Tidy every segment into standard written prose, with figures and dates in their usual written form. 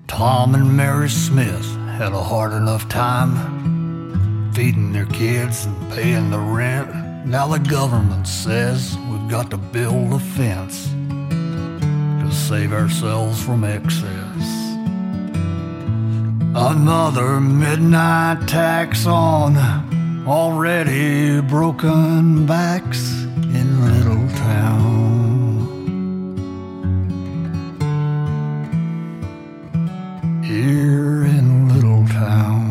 Tom and Mary Smith had a hard enough time feeding their kids and paying the rent. Now the government says we've got to build a fence to save ourselves from excess. Another midnight tax on already broken backs in little town. Here in little town.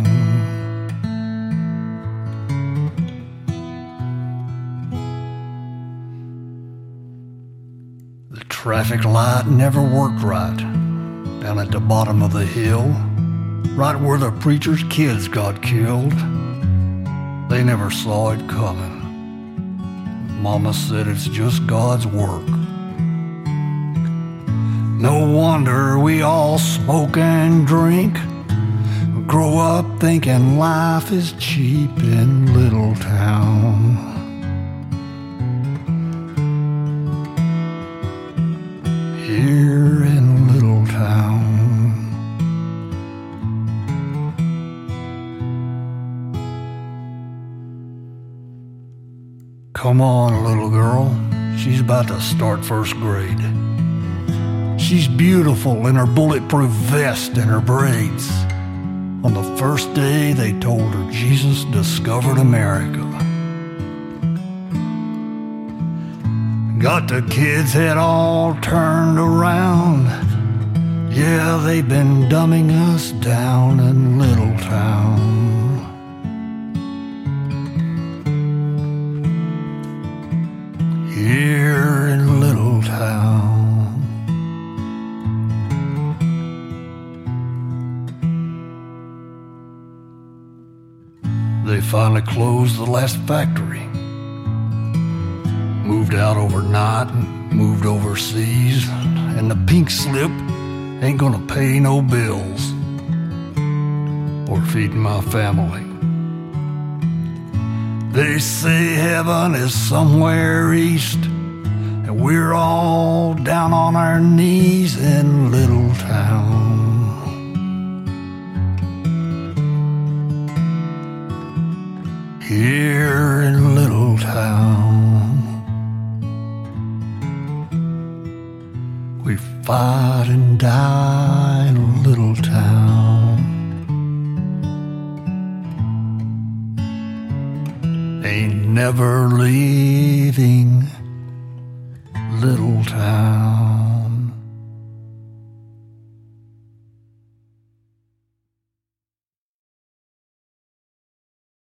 The traffic light never worked right down at the bottom of the hill, right where the preacher's kids got killed. They never saw it coming. Mama said it's just God's work. No wonder we all smoke and drink, grow up thinking life is cheap in little town. Here in little town. Come on, little girl, she's about to start first grade. She's beautiful in her bulletproof vest and her braids. On the first day they told her Jesus discovered America. Got the kids' head all turned around. Yeah, they've been dumbing us down in little town. Here in little town. They finally closed the last factory, moved out overnight and moved overseas, and the pink slip ain't gonna pay no bills or feed my family. They say heaven is somewhere east, and we're all down on our knees in little town. Here in little town. We fight and die in little town. Ain't never leaving little town.